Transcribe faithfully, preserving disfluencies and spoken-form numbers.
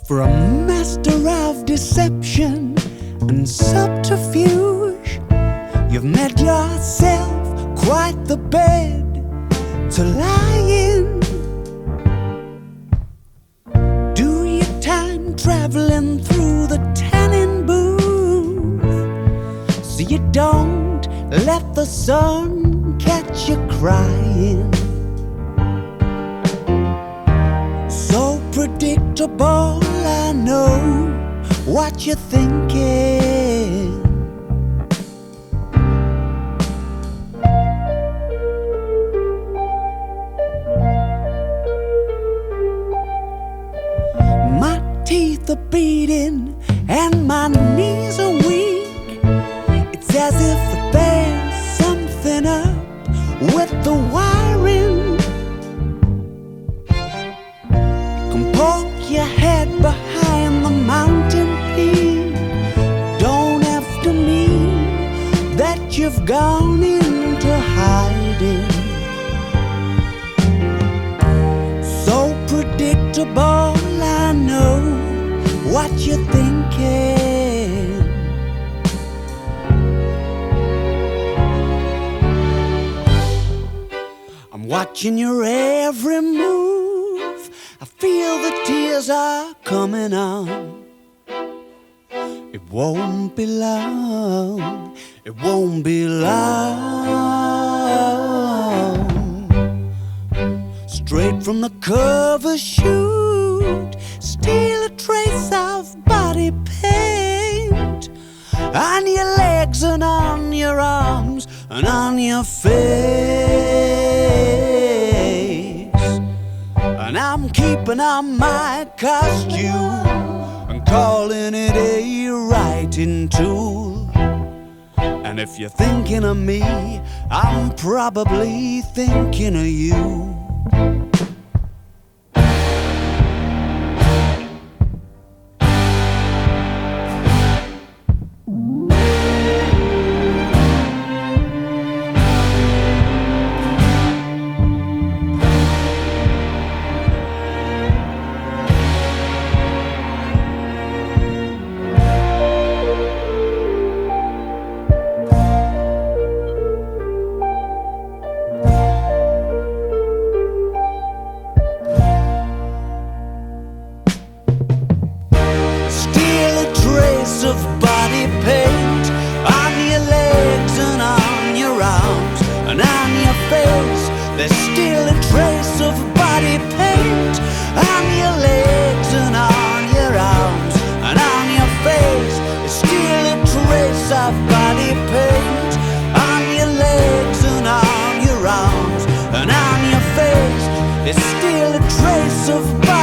For a master of deception and subterfuge, you've made yourself quite the bed to lie in. Do your time traveling through the tanning booth, so you don't let the sun catch you crying. So predictable, I know what you're thinking. My teeth are beating and my knees are weak. It's as if there's something up with the wiring. Poke your head behind the mountain peak. Don't have to mean that you've gone into hiding. So predictable, I know what you're thinking. I'm watching your every move. I feel the tears are coming on. It won't be long, it won't be long. Straight from the cover shoot, steal a trace of body paint on your legs and on your arms and on your face. And I'm keeping on my costume and calling it a writing tool. And if you're thinking of me, I'm probably thinking of you. Of body paint on your legs and on your arms and on your face. There's still a trace of body paint on your legs and on your arms and on your face. There's still a trace of body paint on your legs and on your arms and on your face. There's still a trace of body